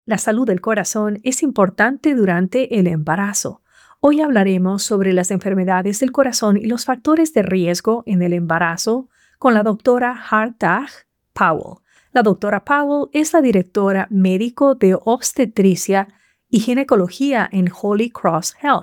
La salud del corazón es importante durante el embarazo. Hoy hablaremos sobre las enfermedades del corazón y los factores de riesgo en el embarazo con la doctora Hartag Powell. La doctora Powell es la directora médico de obstetricia y ginecología en Holy Cross Health.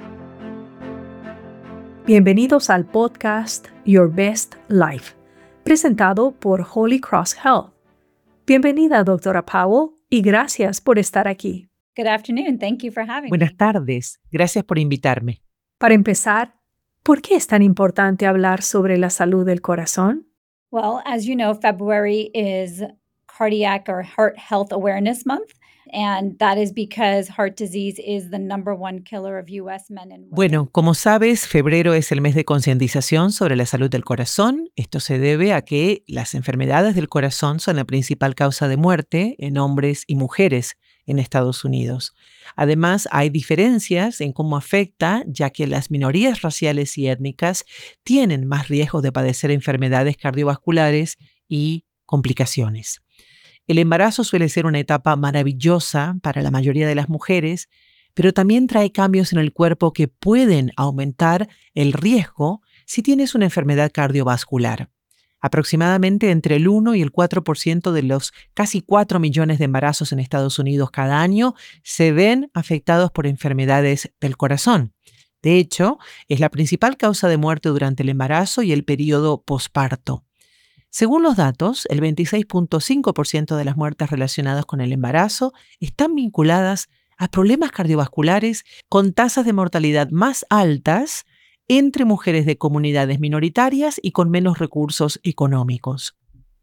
Bienvenidos al podcast Your Best Life, presentado por Holy Cross Health. Bienvenida, doctora Powell, y gracias por estar aquí. Good afternoon. Thank you for having Buenas me. tardes, gracias por invitarme. Para empezar, ¿por qué es tan importante hablar sobre la salud del corazón? Well, as you know, February is Cardiac or Heart Health Awareness Month, and that is because heart disease is the number one killer of U.S. men and women. Bueno, como sabes, febrero es el mes de concientización sobre la salud del corazón. Esto se debe a que las enfermedades del corazón son la principal causa de muerte en hombres y mujeres en Estados Unidos. Además, hay diferencias en cómo afecta, ya que las minorías raciales y étnicas tienen más riesgo de padecer enfermedades cardiovasculares y complicaciones. El embarazo suele ser una etapa maravillosa para la mayoría de las mujeres, pero también trae cambios en el cuerpo que pueden aumentar el riesgo si tienes una enfermedad cardiovascular. Aproximadamente entre el 1 y el 4% de los casi 4 millones de embarazos en Estados Unidos cada año se ven afectados por enfermedades del corazón. De hecho, es la principal causa de muerte durante el embarazo y el periodo posparto. Según los datos, el 26.5% de las muertes relacionadas con el embarazo están vinculadas a problemas cardiovasculares con tasas de mortalidad más altas entre mujeres de comunidades minoritarias y con menos recursos económicos.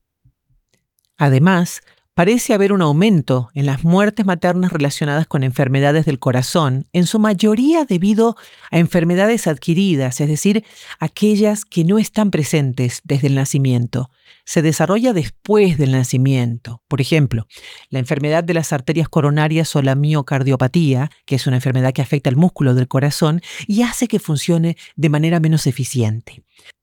Además, parece haber un aumento en las muertes maternas relacionadas con enfermedades del corazón, en su mayoría debido a enfermedades adquiridas, es decir, aquellas que no están presentes desde el nacimiento. Se desarrolla después del nacimiento. Por ejemplo, la enfermedad de las arterias coronarias o la miocardiopatía, que es una enfermedad que afecta el músculo del corazón y hace que funcione de manera menos eficiente.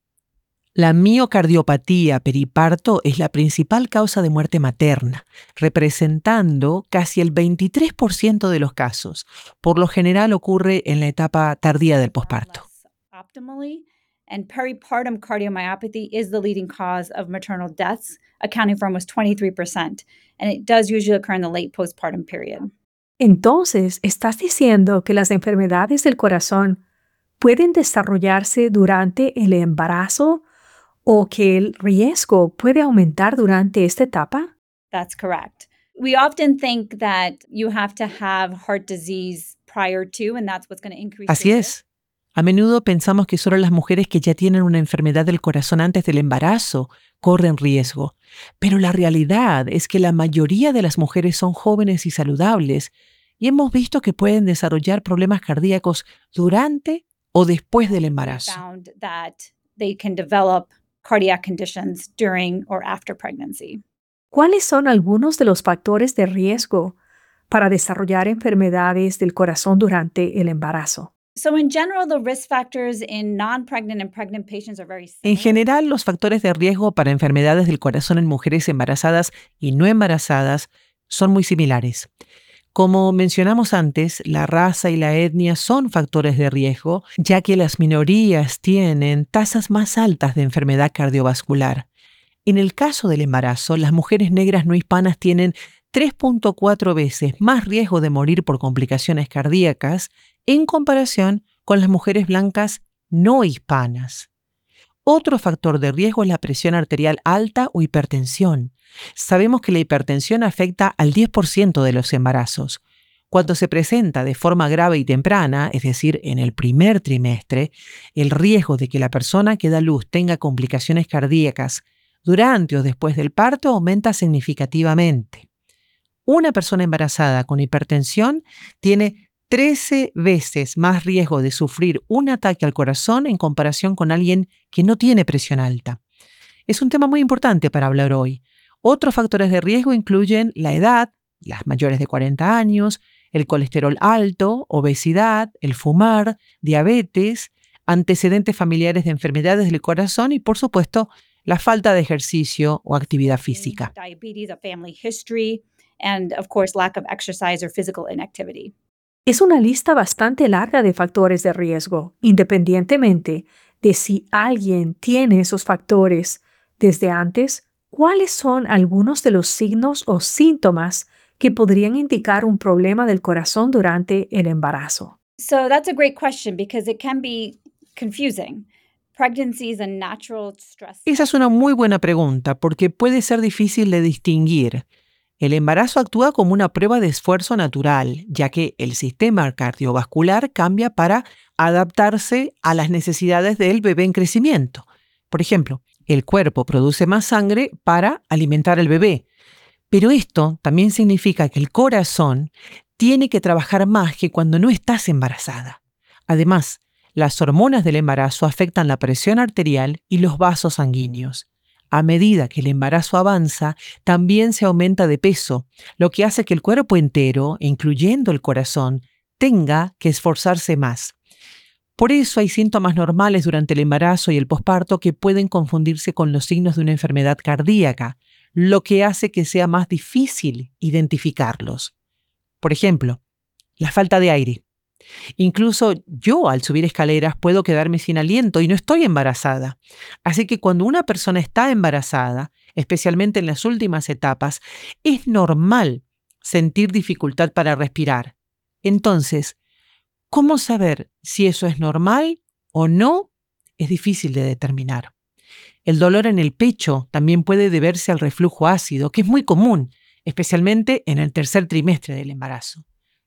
La miocardiopatía periparto es la principal causa de muerte materna, representando casi el 23% de los casos. Por lo general ocurre en la etapa tardía del posparto. Optimally, and peripartum cardiomyopathy is the leading cause of maternal deaths, accounting for almost 23%, and it does usually occur in the late postpartum period. Entonces, ¿estás diciendo que las enfermedades del corazón pueden desarrollarse durante el embarazo o que el riesgo puede aumentar durante esta etapa? That's correct. We often think that you have to have heart disease prior to, and that's what's going to increase Así your es. A menudo pensamos que solo las mujeres que ya tienen una enfermedad del corazón antes del embarazo corren riesgo, pero la realidad es que la mayoría de las mujeres son jóvenes y saludables y hemos visto que pueden desarrollar problemas cardíacos durante o después del embarazo. found that they can develop cardiac conditions during or after pregnancy. ¿Cuáles son algunos de los factores de riesgo para desarrollar enfermedades del corazón durante el embarazo? So in general, the risk factors in non-pregnant and pregnant patients are very En similar. general, los factores de riesgo para enfermedades del corazón en mujeres embarazadas y no embarazadas son muy similares. Como mencionamos antes, la raza y la etnia son factores de riesgo, ya que las minorías tienen tasas más altas de enfermedad cardiovascular. En el caso del embarazo, las mujeres negras no hispanas tienen 3.4 veces más riesgo de morir por complicaciones cardíacas en comparación con las mujeres blancas no hispanas. Otro factor de riesgo es la presión arterial alta o hipertensión. Sabemos que la hipertensión afecta al 10% de los embarazos. Cuando se presenta de forma grave y temprana, es decir, en el primer trimestre, el riesgo de que la persona que da luz tenga complicaciones cardíacas durante o después del parto aumenta significativamente. Una persona embarazada con hipertensión tiene 13 veces más riesgo de sufrir un ataque al corazón en comparación con alguien que no tiene presión alta. Es un tema muy importante para hablar hoy. Otros factores de riesgo incluyen la edad, las mayores de 40 años, el colesterol alto, obesidad, el fumar, diabetes, antecedentes familiares de enfermedades del corazón y, por supuesto, la falta de ejercicio o actividad física. Diabetes, a family history, and of course, lack of exercise or physical inactivity. Es una lista bastante larga de factores de riesgo, independientemente de si alguien tiene esos factores desde antes. ¿Cuáles son algunos de los signos o síntomas que podrían indicar un problema del corazón durante el embarazo? So that's a great question because it can be confusing. Pregnancy is a natural stress. Esa es una muy buena pregunta porque puede ser difícil de distinguir. El embarazo actúa como una prueba de esfuerzo natural, ya que el sistema cardiovascular cambia para adaptarse a las necesidades del bebé en crecimiento. Por ejemplo, el cuerpo produce más sangre para alimentar al bebé, pero esto también significa que el corazón tiene que trabajar más que cuando no estás embarazada. Además, las hormonas del embarazo afectan la presión arterial y los vasos sanguíneos. A medida que el embarazo avanza, también se aumenta de peso, lo que hace que el cuerpo entero, incluyendo el corazón, tenga que esforzarse más. Por eso hay síntomas normales durante el embarazo y el posparto que pueden confundirse con los signos de una enfermedad cardíaca, lo que hace que sea más difícil identificarlos. Por ejemplo, la falta de aire. Incluso yo al subir escaleras puedo quedarme sin aliento y no estoy embarazada. Así que cuando una persona está embarazada, especialmente en las últimas etapas, es normal sentir dificultad para respirar. Entonces, ¿cómo saber si eso es normal o no? Es difícil de determinar. El dolor en el pecho también puede deberse al reflujo ácido, que es muy común, especialmente en el tercer trimestre del embarazo.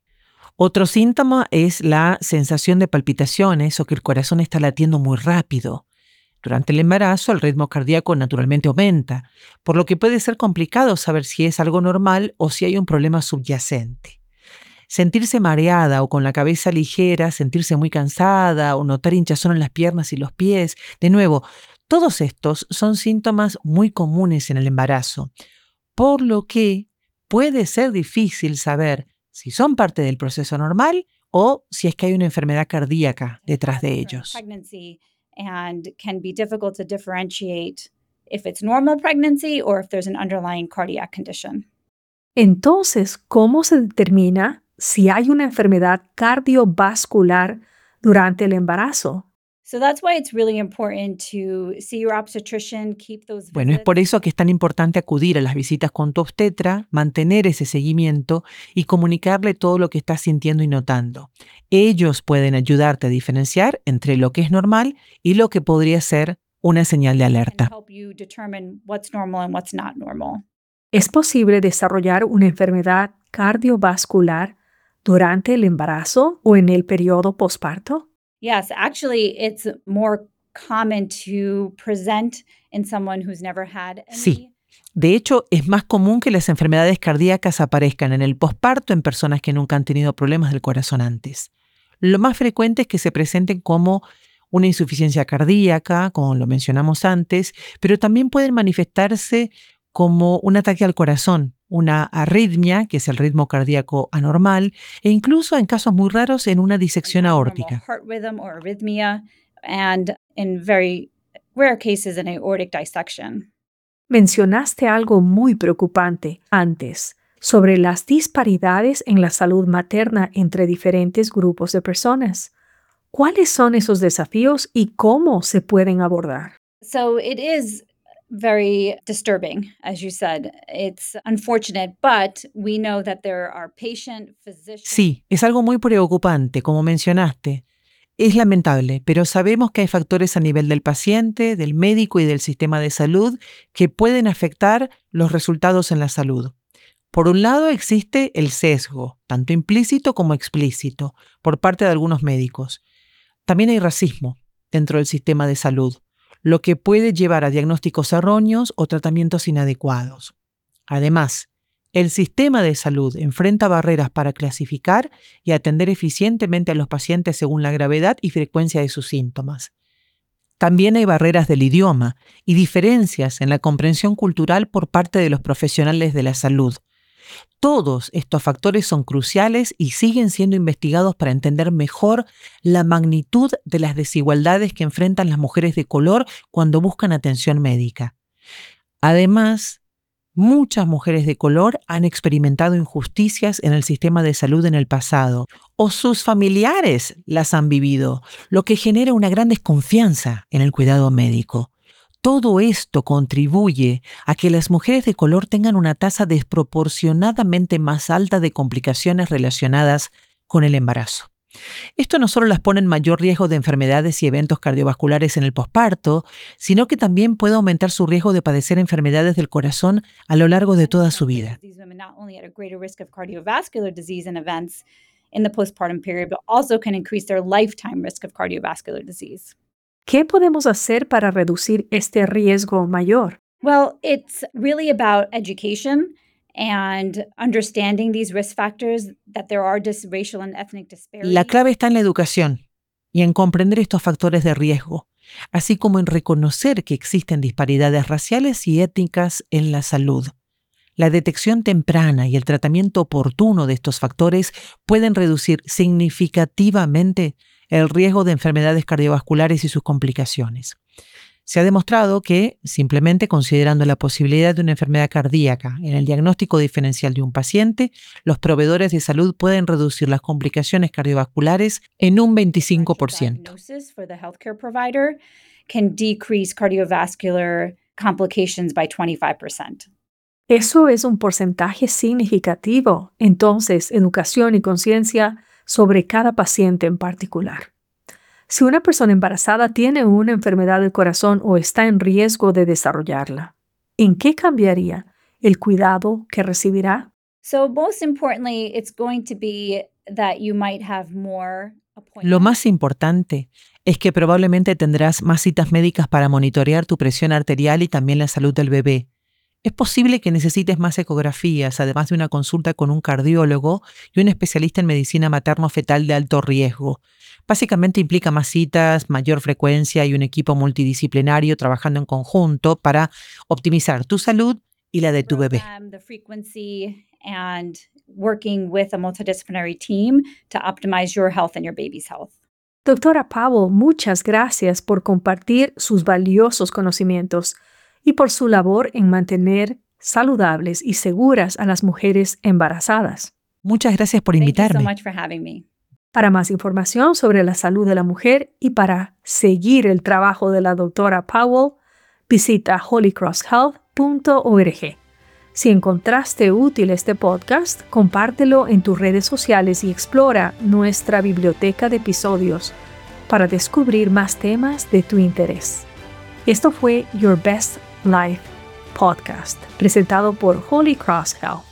Otro síntoma es la sensación de palpitaciones o que el corazón está latiendo muy rápido. Durante el embarazo, el ritmo cardíaco naturalmente aumenta, por lo que puede ser complicado saber si es algo normal o si hay un problema subyacente. Sentirse mareada o con la cabeza ligera, sentirse muy cansada o notar hinchazón en las piernas y los pies. De nuevo, todos estos son síntomas muy comunes en el embarazo, por lo que puede ser difícil saber si son parte del proceso normal o si es que hay una enfermedad cardíaca detrás de ellos. Pregnancy and can be difficult to differentiate if it's normal pregnancy or if there's an underlying cardiac condition. Entonces, ¿cómo se determina si hay una enfermedad cardiovascular durante el embarazo? So that's why it's really important to see your obstetrician, keep those Bueno, es visits. por eso que es tan importante acudir a las visitas con tu obstetra, mantener ese seguimiento y comunicarle todo lo que estás sintiendo y notando. Ellos pueden ayudarte a diferenciar entre lo que es normal y lo que podría ser una señal de And alerta. help you determine what's normal and what's not normal. ¿Es posible desarrollar una enfermedad cardiovascular durante el embarazo o en el periodo posparto? Yes, actually, it's more common to present in someone who's never had any. Sí. De hecho, es más común que las enfermedades cardíacas aparezcan en el posparto en personas que nunca han tenido problemas del corazón antes. Lo más frecuente es que se presenten como una insuficiencia cardíaca, como lo mencionamos antes, pero también pueden manifestarse como un ataque al corazón, una arritmia, que es el ritmo cardíaco anormal, e incluso en casos muy raros en una disección Abnormal aórtica. heart rhythm or arrhythmia, and in very rare cases, an aortic dissection. Mencionaste algo muy preocupante antes sobre las disparidades en la salud materna entre diferentes grupos de personas. ¿Cuáles son esos desafíos y cómo se pueden abordar? So it is very disturbing, as you said. It's unfortunate, but we know that there are patient, physician. Sí, es algo muy preocupante, como mencionaste. Es lamentable, pero sabemos que hay factores a nivel del paciente, del médico y del sistema de salud que pueden afectar los resultados en la salud. Por un lado existe el sesgo, tanto implícito como explícito, por parte de algunos médicos. También hay racismo dentro del sistema de salud, lo que puede llevar a diagnósticos erróneos o tratamientos inadecuados. Además, el sistema de salud enfrenta barreras para clasificar y atender eficientemente a los pacientes según la gravedad y frecuencia de sus síntomas. También hay barreras del idioma y diferencias en la comprensión cultural por parte de los profesionales de la salud. Todos estos factores son cruciales y siguen siendo investigados para entender mejor la magnitud de las desigualdades que enfrentan las mujeres de color cuando buscan atención médica. Además, Muchas mujeres de color han experimentado injusticias en el sistema de salud en el pasado, o sus familiares las han vivido, lo que genera una gran desconfianza en el cuidado médico. Todo esto contribuye a que las mujeres de color tengan una tasa desproporcionadamente más alta de complicaciones relacionadas con el embarazo. Esto no solo las pone en mayor riesgo de enfermedades y eventos cardiovasculares en el posparto, sino que también puede aumentar su riesgo de padecer enfermedades del corazón a lo largo de toda su vida. These women not only at a greater risk of cardiovascular disease and events in the postpartum period, but also can increase their lifetime risk of cardiovascular disease. ¿Qué podemos hacer para reducir este riesgo mayor? Well, it's really about education and understanding these risk factors, that there are racial and ethnic disparities. La clave está en la educación y en comprender estos factores de riesgo, así como en reconocer que existen disparidades raciales y étnicas en la salud. La detección temprana y el tratamiento oportuno de estos factores pueden reducir significativamente el riesgo de enfermedades cardiovasculares y sus complicaciones. Se ha demostrado que, simplemente considerando la posibilidad de una enfermedad cardíaca en el diagnóstico diferencial de un paciente, los proveedores de salud pueden reducir las complicaciones cardiovasculares en un 25%. Diagnosis for the healthcare provider can decrease cardiovascular complications by 25%. Eso es un porcentaje significativo. Entonces, educación y conciencia sobre cada paciente en particular. Si una persona embarazada tiene una enfermedad del corazón o está en riesgo de desarrollarla, ¿en qué cambiaría el cuidado que recibirá? So most importantly, it's going to be that you might have more appointments. Lo más importante es que probablemente tendrás más citas médicas para monitorear tu presión arterial y también la salud del bebé. Es posible que necesites más ecografías, además de una consulta con un cardiólogo y un especialista en medicina materno-fetal de alto riesgo. Básicamente implica más citas, mayor frecuencia y un equipo multidisciplinario trabajando en conjunto para optimizar tu salud y la de tu bebé. The frequency and working with a multidisciplinary team to optimize your health and your baby's health. Doctora Powell, muchas gracias por compartir sus valiosos conocimientos y por su labor en mantener saludables y seguras a las mujeres embarazadas. Muchas gracias por Thank you invitarme. so much for having me. Para más información sobre la salud de la mujer y para seguir el trabajo de la doctora Powell, visita holycrosshealth.org. Si encontraste útil este podcast, compártelo en tus redes sociales y explora nuestra biblioteca de episodios para descubrir más temas de tu interés. Esto fue Your Best Life Podcast, presentado por Holy Cross Health.